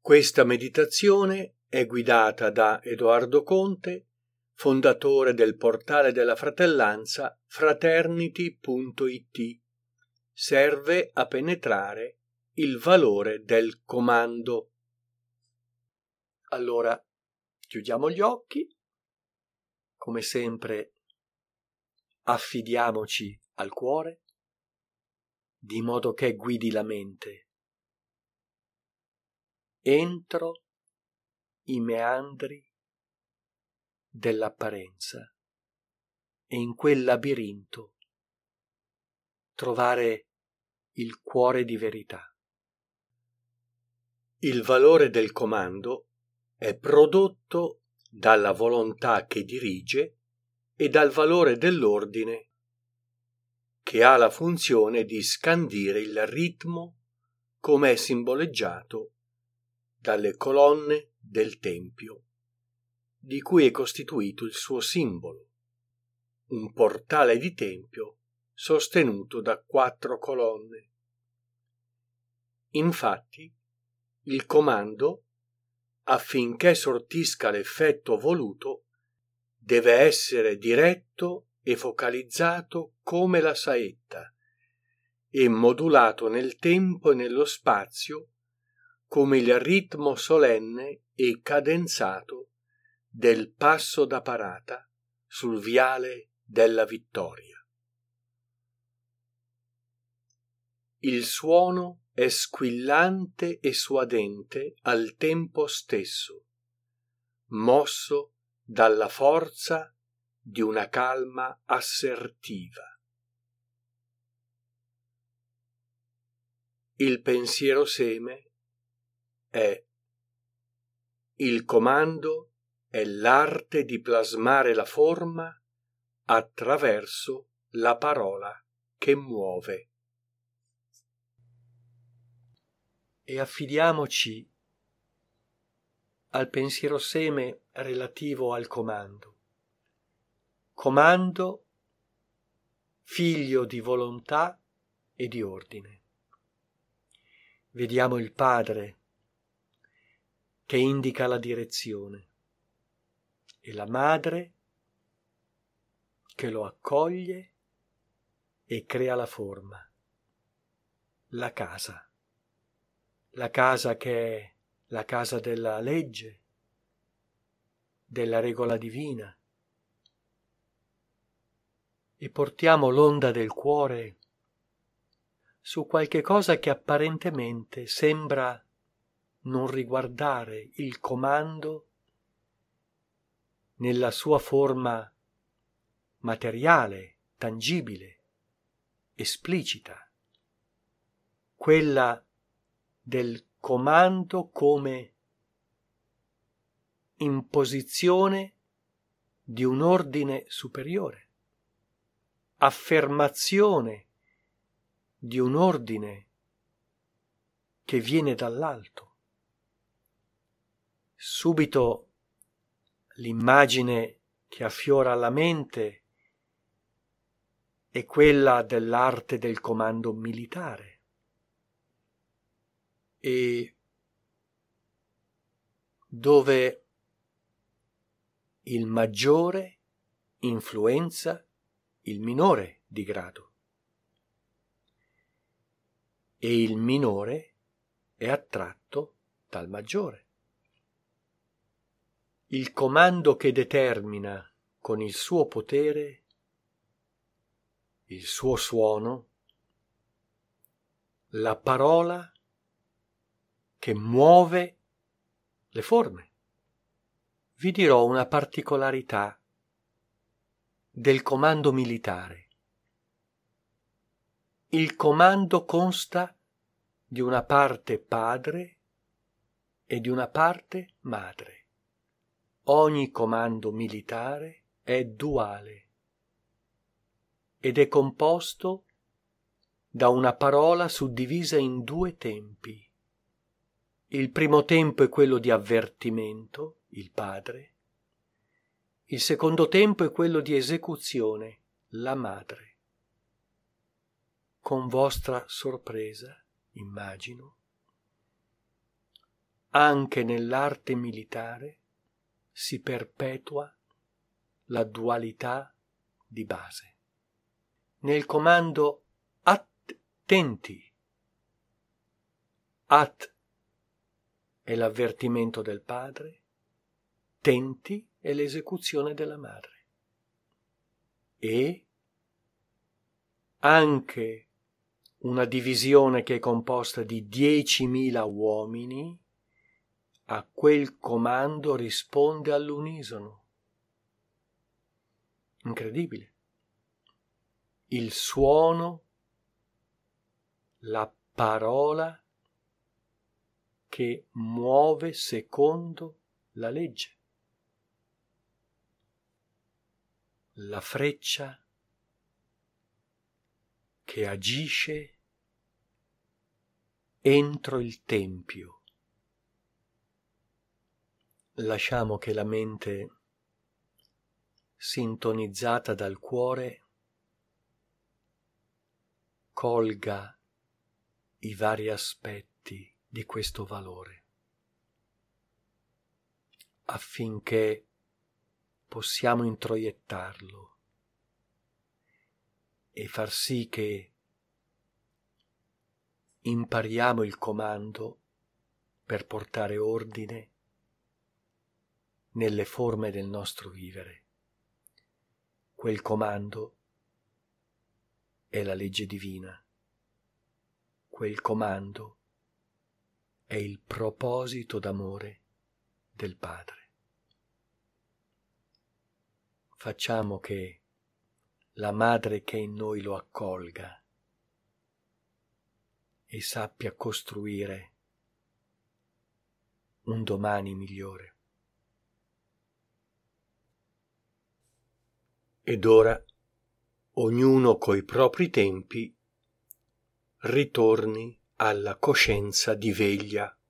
Questa meditazione è guidata da Edoardo Conte, fondatore del portale della fratellanza fraternity.it. Serve a penetrare il valore del comando. Allora, chiudiamo gli occhi. Come sempre, affidiamoci al cuore, di modo che guidi la mente entro i meandri dell'apparenza e in quel labirinto trovare il cuore di verità. Il valore del comando è prodotto dalla volontà che dirige e dal valore dell'ordine che ha la funzione di scandire il ritmo come è simboleggiato dalle colonne del tempio, di cui è costituito il suo simbolo, un portale di tempio sostenuto da 4 colonne. Infatti, il comando, affinché sortisca l'effetto voluto, deve essere diretto e focalizzato come la saetta e modulato nel tempo e nello spazio come il ritmo solenne e cadenzato del passo da parata sul viale della vittoria. Il suono è squillante e suadente al tempo stesso, mosso dalla forza di una calma assertiva. Il pensiero seme è il comando è l'arte di plasmare la forma attraverso la parola che muove. E affidiamoci al pensiero seme relativo al comando. Comando, figlio di volontà e di ordine. Vediamo il Padre che indica la direzione e la Madre che lo accoglie e crea la forma. La casa che è la casa della legge, della regola divina, e portiamo l'onda del cuore su qualche cosa che apparentemente sembra non riguardare il comando nella sua forma materiale, tangibile, esplicita, quella del comando come imposizione di un ordine superiore, affermazione di un ordine che viene dall'alto. Subito l'immagine che affiora alla mente è quella dell'arte del comando militare e dove il maggiore influenza il minore di grado e il minore è attratto dal maggiore. Il comando che determina con il suo potere, il suo suono, la parola che muove le forme. Vi dirò una particolarità del comando militare. Il comando consta di una parte padre e di una parte madre. Ogni comando militare è duale ed è composto da una parola suddivisa in 2 tempi. Il primo tempo è quello di avvertimento, il padre. Il secondo tempo è quello di esecuzione, la madre. Con vostra sorpresa, immagino, anche nell'arte militare si perpetua la dualità di base. Nel comando attenti, at è l'avvertimento del padre, tenti è l'esecuzione della madre. E anche una divisione che è composta di 10.000 uomini a quel comando risponde all'unisono. Incredibile. Il suono, la parola che muove secondo la legge. La freccia che agisce entro il tempio. Lasciamo che la mente, sintonizzata dal cuore, colga i vari aspetti di questo valore, affinché possiamo introiettarlo e far sì che impariamo il comando per portare ordine nelle forme del nostro vivere. Quel comando è la legge divina. Quel comando è il proposito d'amore del Padre. Facciamo che la Madre che è in noi lo accolga e sappia costruire un domani migliore. Ed ora, ognuno coi propri tempi, ritorni alla coscienza di veglia